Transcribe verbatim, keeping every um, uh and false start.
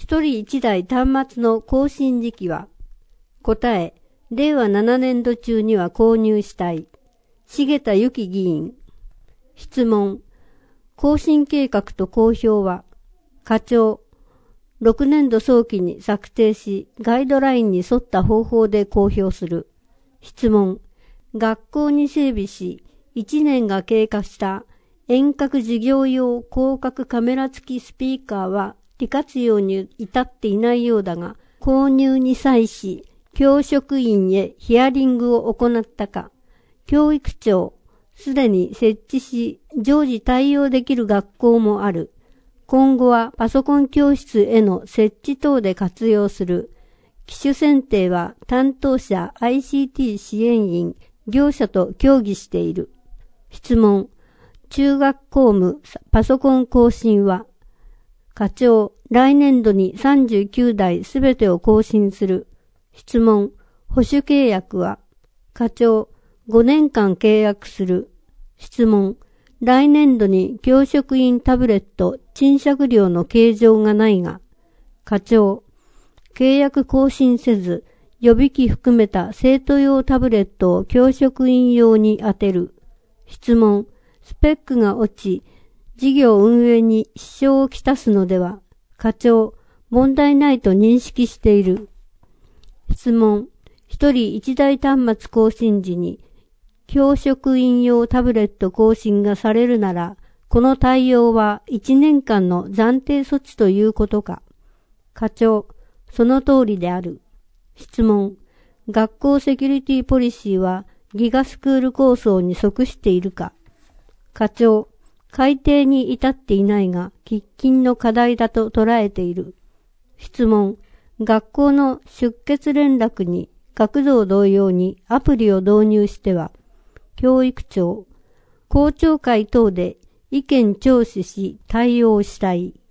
一人一台端末の更新時期は？答え、れいわななねんど中には購入したい。重田由紀議員。質問。更新計画と公表は？課長。ろくねんど早期に策定し、ガイドラインに沿った方法で公表する。質問。学校に整備し、いちねんが経過した遠隔授業用広角カメラ付きスピーカーは利活用に至っていないようだが、購入に際し、教職員へヒアリングを行ったか？教育庁、すでに設置し、常時対応できる学校もある。今後はパソコン教室への設置等で活用する。機種選定は担当者 アイシーティー 支援員、業者と協議している。質問。中学校務パソコン更新は？課長、来年度にさんじゅうきゅうだいすべてを更新する。質問。保守契約は？課長、ごねんかん契約する。質問。来年度に教職員タブレット賃借料の計上がないが。課長、契約更新せず、予備機含めた生徒用タブレットを教職員用に充てる。質問。スペックが落ち、事業運営に支障をきたすのでは？課長、問題ないと認識している。質問。一人一台端末更新時に、教職員用タブレット更新がされるなら、この対応はいちねんかんの暫定措置ということか？課長、その通りである。質問。学校セキュリティポリシーはギガスクール構想に即しているか？課長、改定に至っていないが、喫緊の課題だと捉えている。質問。学校の出欠連絡に学童同様にアプリを導入しては、教育庁、校長会等で意見聴取し対応したい。